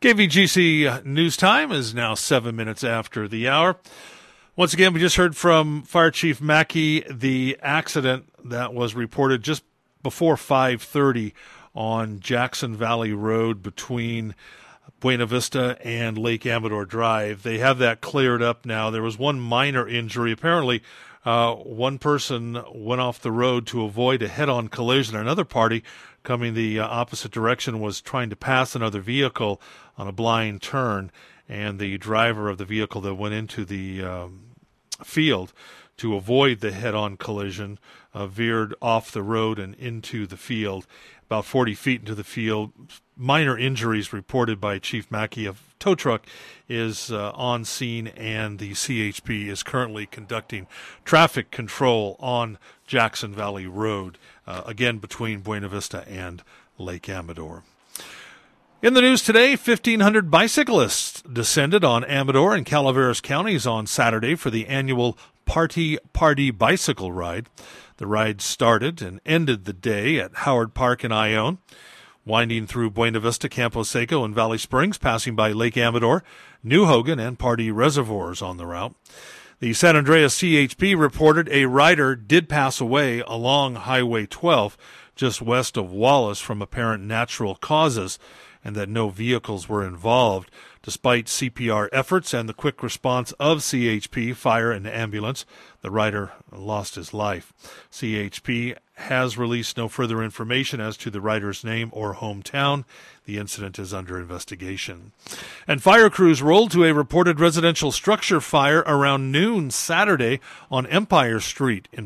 KVGC News Time is now 7 minutes after the hour. Once again, we just heard from Fire Chief Mackey the accident that was reported just before 5:30 on Jackson Valley Road between Buena Vista and Lake Amador Drive. They have that cleared up now. There was one minor injury. Apparently, one person went off the road to avoid a head-on collision. Another party coming the opposite direction was trying to pass another vehicle on a blind turn, and the driver of the vehicle that went into the field to avoid the head-on collision veered off the road and into the field, about 40 feet into the field. Minor injuries reported by Chief Mackey. A tow truck is on scene, and the CHP is currently conducting traffic control on Jackson Valley Road, again between Buena Vista and Lake Amador. In the news today, 1,500 bicyclists descended on Amador and Calaveras counties on Saturday for the annual Party Bicycle Ride. The ride started and ended the day at Howard Park in Ione, winding through Buena Vista, Campo Seco, and Valley Springs, passing by Lake Amador, New Hogan, and Party reservoirs on the route. The San Andreas CHP reported a rider did pass away along Highway 12, just west of Wallace, from apparent natural causes, and that no vehicles were involved. Despite CPR efforts and the quick response of CHP, fire, and ambulance, the rider lost his life. CHP has released no further information as to the rider's name or hometown. The incident is under investigation. And fire crews rolled to a reported residential structure fire around noon Saturday on Empire Street in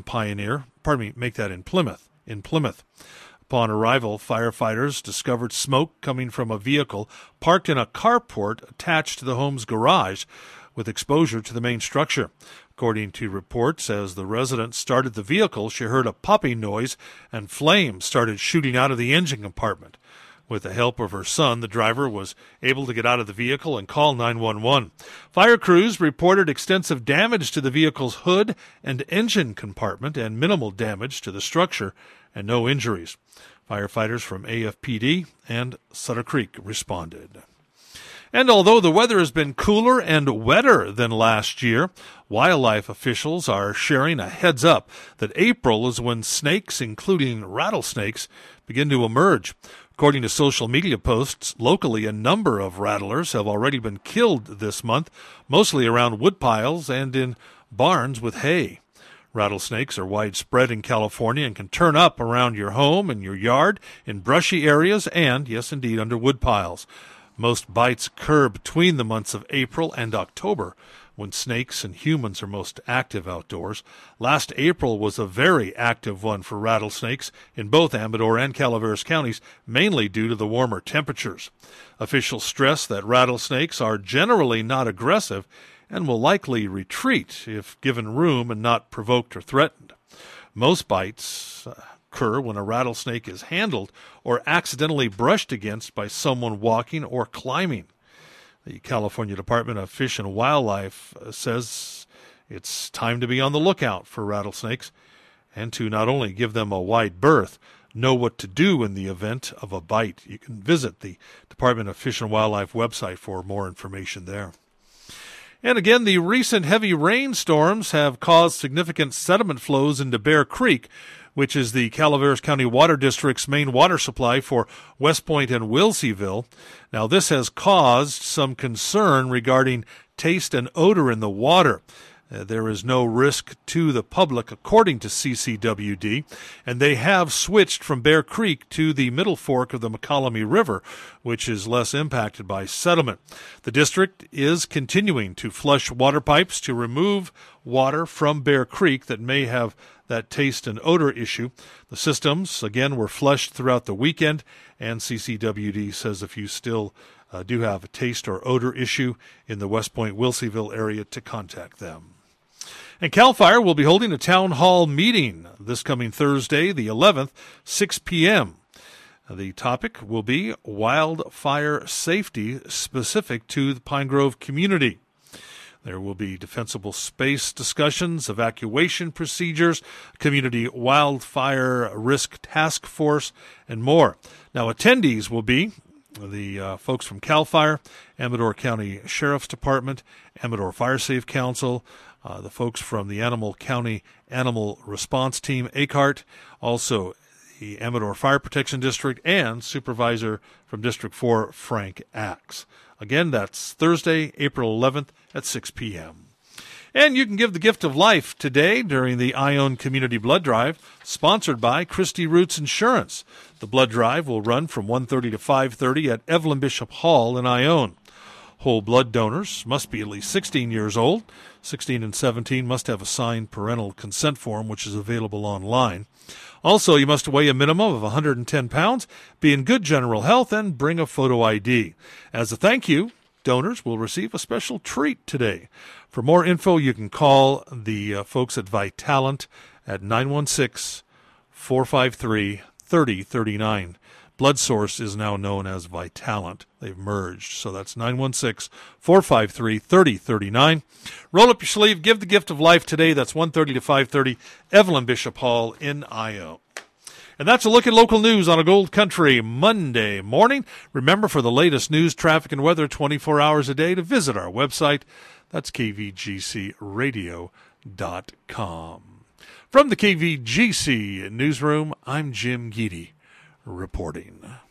Plymouth. Upon arrival, firefighters discovered smoke coming from a vehicle parked in a carport attached to the home's garage with exposure to the main structure. According to reports, as the resident started the vehicle, she heard a popping noise and flames started shooting out of the engine compartment. With the help of her son, the driver was able to get out of the vehicle and call 911. Fire crews reported extensive damage to the vehicle's hood and engine compartment and minimal damage to the structure and no injuries. Firefighters from AFPD and Sutter Creek responded. And although the weather has been cooler and wetter than last year, wildlife officials are sharing a heads up that April is when snakes, including rattlesnakes, begin to emerge. According to social media posts, locally a number of rattlers have already been killed this month, mostly around woodpiles and in barns with hay. Rattlesnakes are widespread in California and can turn up around your home and your yard, in brushy areas, and, yes indeed, under woodpiles. Most bites occur between the months of April and October, when snakes and humans are most active outdoors. Last April was a very active one for rattlesnakes in both Amador and Calaveras counties, mainly due to the warmer temperatures. Officials stress that rattlesnakes are generally not aggressive and will likely retreat if given room and not provoked or threatened. Most bites occur when a rattlesnake is handled or accidentally brushed against by someone walking or climbing. The California Department of Fish and Wildlife says it's time to be on the lookout for rattlesnakes and to not only give them a wide berth, know what to do in the event of a bite. You can visit the Department of Fish and Wildlife website for more information there. And again, the recent heavy rainstorms have caused significant sediment flows into Bear Creek, which is the Calaveras County Water District's main water supply for West Point and Wilseyville. Now, this has caused some concern regarding taste and odor in the water. There is no risk to the public, according to CCWD, and they have switched from Bear Creek to the middle fork of the McCollum River, which is less impacted by sediment. The district is continuing to flush water pipes to remove water from Bear Creek that may have that taste and odor issue. The systems, again, were flushed throughout the weekend, and CCWD says if you still do have a taste or odor issue in the West Point, Wilseyville area, to contact them. And CAL FIRE will be holding a town hall meeting this coming Thursday, the 11th, 6 p.m. The topic will be wildfire safety specific to the Pine Grove community. There will be defensible space discussions, evacuation procedures, community wildfire risk task force, and more. Now, attendees will be the folks from CAL FIRE, Amador County Sheriff's Department, Amador Fire Safe Council, the folks from the Animal County Animal Response Team, ACART, also the Amador Fire Protection District, and Supervisor from District 4, Frank Axe. Again, that's Thursday, April 11th at 6 p.m. And you can give the gift of life today during the Ione Community Blood Drive, sponsored by Christie Roots Insurance. The blood drive will run from 1:30 to 5:30 at Evelyn Bishop Hall in Ione. Whole blood donors must be at least 16 years old. 16 and 17 must have a signed parental consent form, which is available online. Also, you must weigh a minimum of 110 pounds, be in good general health, and bring a photo ID. As a thank you, donors will receive a special treat today. For more info, you can call the folks at Vitalant at 916-453-3039. Blood Source is now known as Vitalant. They've merged, so that's 916-453-3039. Roll up your sleeve, give the gift of life today. That's 1:30 to 5:30, Evelyn Bishop Hall in Ione. And that's a look at local news on a Gold Country Monday morning. Remember, for the latest news, traffic, and weather 24 hours a day, to visit our website. That's kvgcradio.com. From the KVGC newsroom, I'm Jim Geedy reporting.